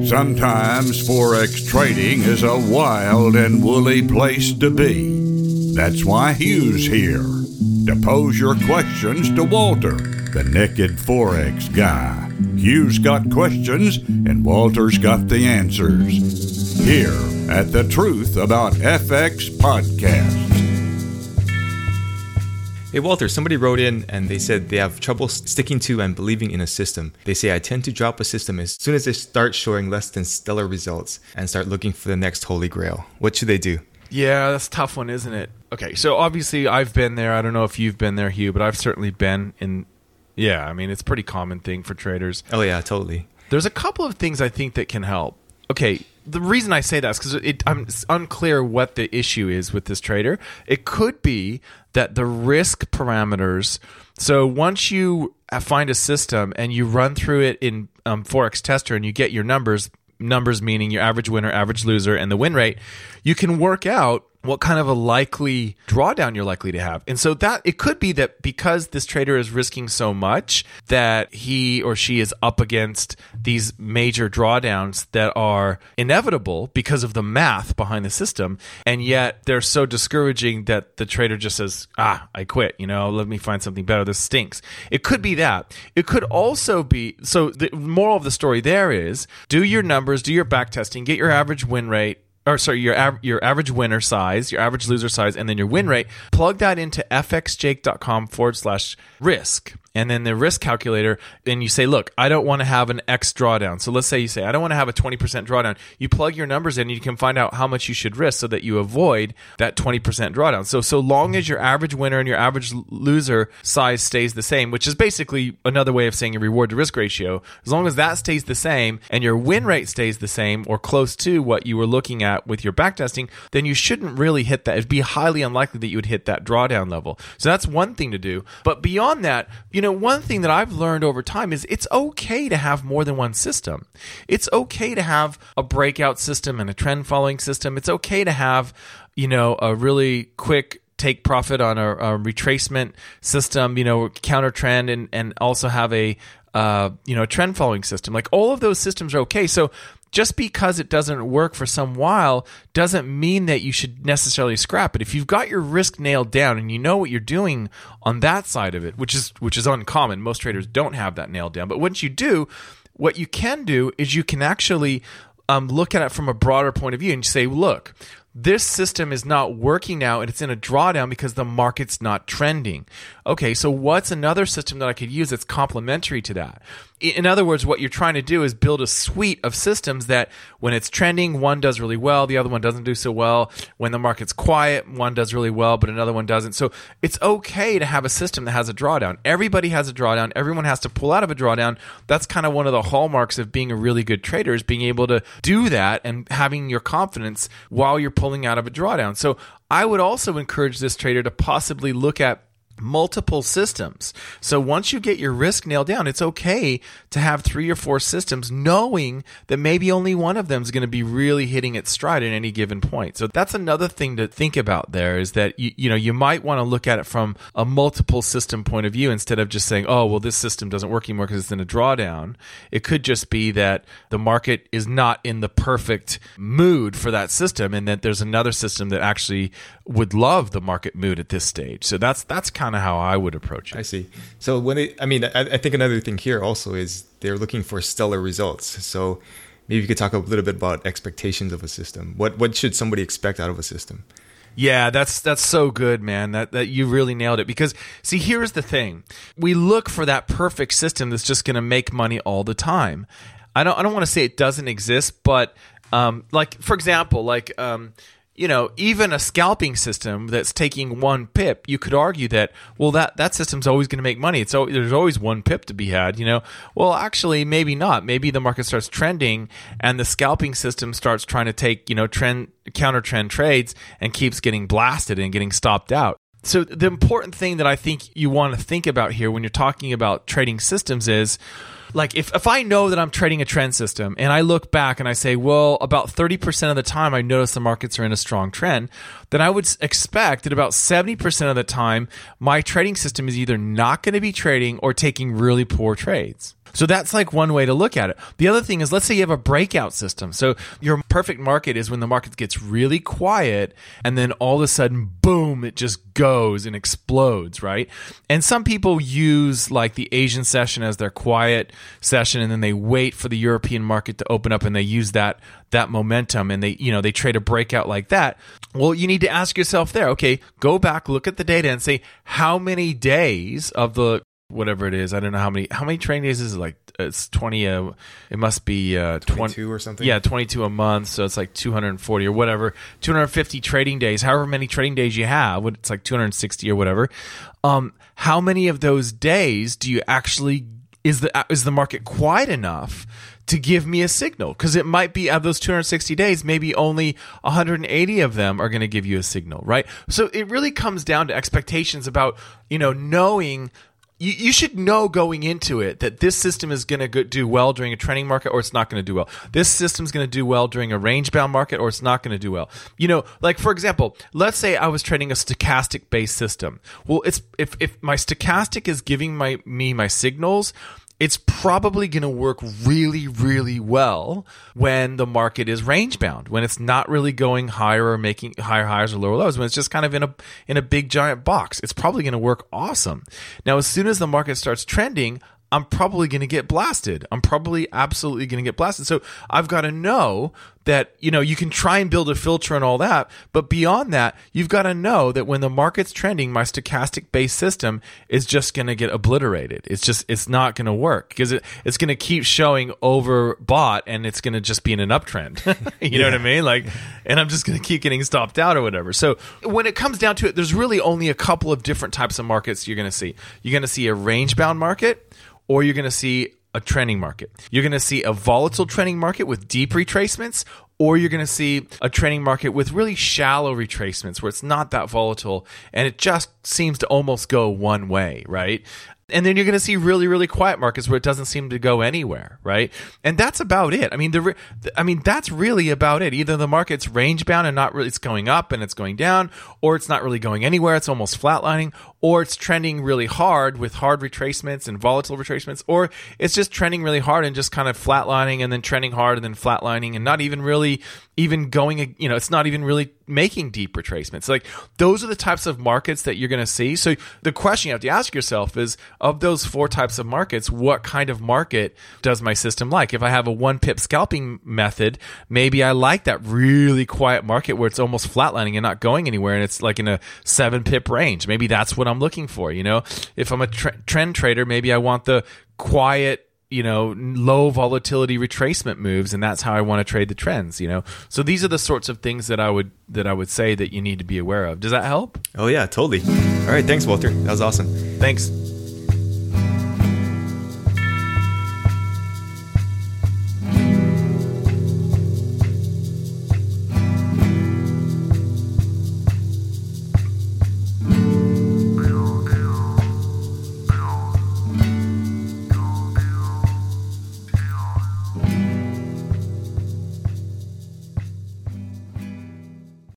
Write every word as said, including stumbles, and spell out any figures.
Sometimes Forex trading is a wild and woolly place to be. That's why Hugh's here, to pose your questions to Walter, the naked Forex guy. Hugh's got questions, and Walter's got the answers. Here at the Truth About F X podcast. Hey Walter, somebody wrote in and they said they have trouble sticking to and believing in a system. They say, I tend to drop a system as soon as they start showing less than stellar results and start looking for the next holy grail. What should they do? Yeah, that's a tough one, isn't it? Okay, so obviously I've been there. I don't know if you've been there, Hugh, but I've certainly been in... Yeah, I mean, it's a pretty common thing for traders. Oh yeah, totally. There's a couple of things I think that can help. Okay, the reason I say that is because it, I'm it's unclear what the issue is with this trader. It could be that the risk parameters... So once you find a system and you run through it in um, Forex Tester and you get your numbers, numbers meaning your average winner, average loser, and the win rate, you can work out what kind of a likely drawdown you're likely to have. And so that it could be that because this trader is risking so much that he or she is up against these major drawdowns that are inevitable because of the math behind the system, and yet they're so discouraging that the trader just says, ah, I quit, you know, let me find something better. This stinks. It could be that. It could also be, so the moral of the story there is, do your numbers, do your back testing, get your average win rate, or sorry, your av- your average winner size, your average loser size, and then your win rate. Plug that into fxjake.com forward slash risk. And then the risk calculator, and you say, look, I don't want to have an X drawdown. So let's say you say, I don't want to have a twenty percent drawdown. You plug your numbers in, and you can find out how much you should risk so that you avoid that twenty percent drawdown. So, so long as your average winner and your average loser size stays the same, which is basically another way of saying your reward to risk ratio, as long as that stays the same and your win rate stays the same or close to what you were looking at with your backtesting, then you shouldn't really hit that. It'd be highly unlikely that you would hit that drawdown level. So that's one thing to do. But beyond that, you know, one thing that I've learned over time is it's okay to have more than one system. It's okay to have a breakout system and a trend following system. It's okay to have, you know, a really quick take profit on a, a retracement system, you know, counter trend, and, and also have a, uh, you know, trend following system. Like all of those systems are okay. So just because it doesn't work for some while doesn't mean that you should necessarily scrap it. If you've got your risk nailed down and you know what you're doing on that side of it, which is which is uncommon, most traders don't have that nailed down. But once you do, what you can do is you can actually um, look at it from a broader point of view and say, look, this system is not working now and it's in a drawdown because the market's not trending. Okay, so what's another system that I could use that's complementary to that? In other words, what you're trying to do is build a suite of systems that when it's trending, one does really well, the other one doesn't do so well. When the market's quiet, one does really well, but another one doesn't. So it's okay to have a system that has a drawdown. Everybody has a drawdown. Everyone has to pull out of a drawdown. That's kind of one of the hallmarks of being a really good trader, is being able to do that and having your confidence while you're pulling out of a drawdown. So I would also encourage this trader to possibly look at multiple systems. So once you get your risk nailed down, it's okay to have three or four systems, knowing that maybe only one of them is going to be really hitting its stride at any given point. So that's another thing to think about there, is that you, you know, you might want to look at it from a multiple system point of view instead of just saying, oh, well, this system doesn't work anymore because it's in a drawdown. It could just be that the market is not in the perfect mood for that system, and that there's another system that actually would love the market mood at this stage. So that's that's kind kind of how I would approach it. I see. So when it, I mean, I, I think another thing here also is they're looking for stellar results. So maybe you could talk a little bit about expectations of a system. What what should somebody expect out of a system? Yeah, that's that's so good, man. That that you really nailed it. Because see, here's the thing: we look for that perfect system that's just going to make money all the time. I don't I don't want to say it doesn't exist, but um, like for example, like. Um, You know, even a scalping system that's taking one pip, you could argue that, well, that, that system's always going to make money. It's always, there's always one pip to be had, you know. Well, actually, maybe not. Maybe the market starts trending and the scalping system starts trying to take, you know, trend counter trend trades and keeps getting blasted and getting stopped out. So the important thing that I think you want to think about here when you're talking about trading systems is, like, if, if I know that I'm trading a trend system and I look back and I say, well, about thirty percent of the time I notice the markets are in a strong trend, then I would expect that about seventy percent of the time my trading system is either not going to be trading or taking really poor trades. So that's like one way to look at it. The other thing is, let's say you have a breakout system. So your perfect market is when the market gets really quiet and then all of a sudden, boom, it just goes and explodes, right? And some people use like the Asian session as their quiet session, and then they wait for the European market to open up and they use that that momentum and they, you know, they trade a breakout like that. Well, you need to ask yourself there, okay, go back, look at the data and say how many days of the whatever it is, I don't know how many how many trading days is it, like it's twenty uh, it must be uh twenty-two or something. Yeah, twenty-two a month, so it's like two hundred forty or whatever, two hundred fifty trading days, however many trading days you have, it's like two hundred sixty or whatever. Um how many of those days do you actually is the is the market quiet enough to give me a signal? Because it might be, out of those two hundred sixty days, maybe only one hundred eighty of them are going to give you a signal, right? So it really comes down to expectations about, you know, knowing. You, you should know going into it that this system is going to do well during a trending market or it's not going to do well. This system is going to do well during a range-bound market or it's not going to do well. You know, like for example, let's say I was trading a stochastic-based system. Well, it's if if my stochastic is giving my me my signals, it's probably going to work really, really well when the market is range bound, when it's not really going higher or making higher highs or lower lows, when it's just kind of in a in a big giant box. It's probably going to work awesome. Now, as soon as the market starts trending, I'm probably going to get blasted. I'm probably absolutely going to get blasted. So I've got to know that, you know, you can try and build a filter and all that, but beyond that, you've got to know that when the market's trending, my stochastic-based system is just going to get obliterated. It's just, it's not going to work because it, it's going to keep showing overbought and it's going to just be in an uptrend. you yeah. know what I mean? Like, and I'm just going to keep getting stopped out or whatever. So when it comes down to it, there's really only a couple of different types of markets you're going to see. You're going to see a range-bound market, or you're going to see a trending market. You're going to see a volatile trending market with deep retracements, or you're going to see a trending market with really shallow retracements where it's not that volatile and it just seems to almost go one way, right? And then you're going to see really, really quiet markets where it doesn't seem to go anywhere, right? And that's about it. I mean, the, I mean, that's really about it. Either the market's range bound and not really, it's going up and it's going down, or it's not really going anywhere. It's almost flatlining, or it's trending really hard with hard retracements and volatile retracements, or it's just trending really hard and just kind of flatlining and then trending hard and then flatlining and not even really even going, you know, it's not even really making deep retracements. Like, those are the types of markets that you're going to see. So the question you have to ask yourself is, of those four types of markets, what kind of market does my system like? If I have a one pip scalping method, maybe I like that really quiet market where it's almost flatlining and not going anywhere, and it's like in a seven pip range. Maybe that's what I'm looking for. You know, if I'm a tre- trend trader, maybe I want the quiet, you know, low volatility retracement moves, and that's how I want to trade the trends, you know. So these are the sorts of things that I would that I would say that you need to be aware of. Does that help? Oh yeah, totally. All right, thanks, Walter. That was awesome. Thanks.